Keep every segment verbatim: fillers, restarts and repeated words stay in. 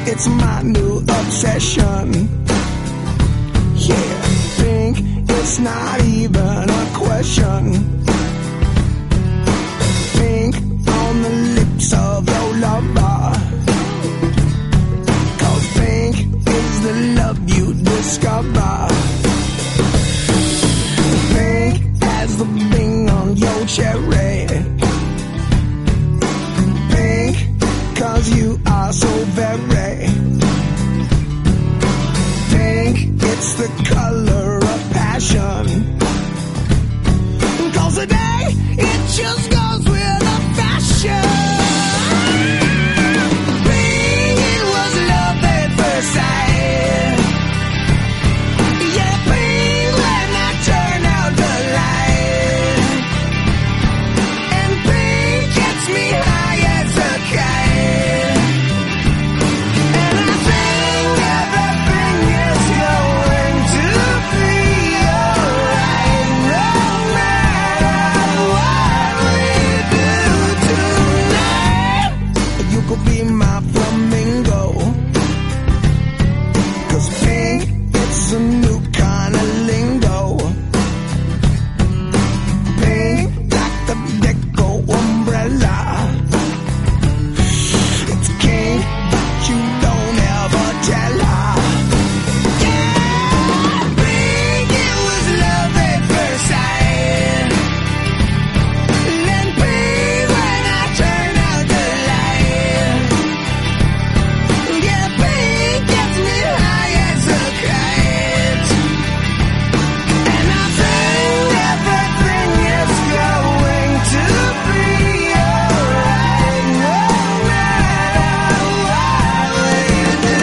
it's my new obsession. Yeah, pink, it's not even a question. Pink on the lips of your lover. Cause pink is the love you discover. Pink as the bing on your cherry. Pink, cause you are so very. Pink, it's the color of passion. Cause today, it just goes with the fashion. Pink, it was love at first sight. Yeah, pink when I turn out the light. And pink gets me high as a kite. And I think everything is going to be alright. No matter what we do tonight, you could be my flamingo. Cause pink, it's a new kind of lingo. Pink, like the deco umbrella. It's king, but you don't ever tell her. Yeah, pink, it was love at first sight. Then pink when I turn out the light. Yeah, pink gets me high as a kite. And I think everything is going to be alright. No matter what we do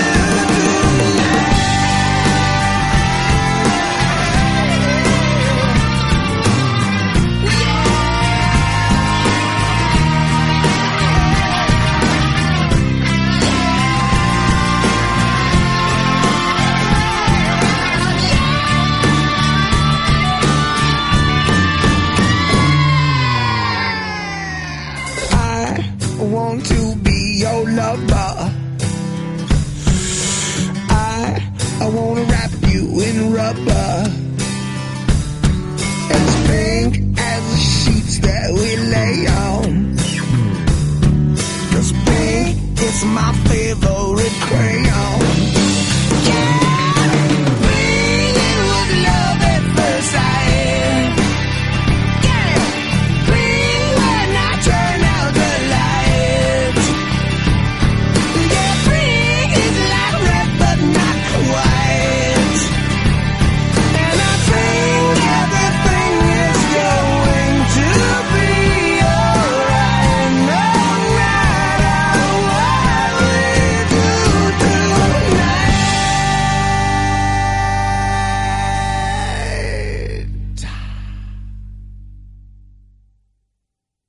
I want to be your lover. I I wanna wrap you in rubber. As pink as the sheets that we lay on. Cause pink is my favorite crayon.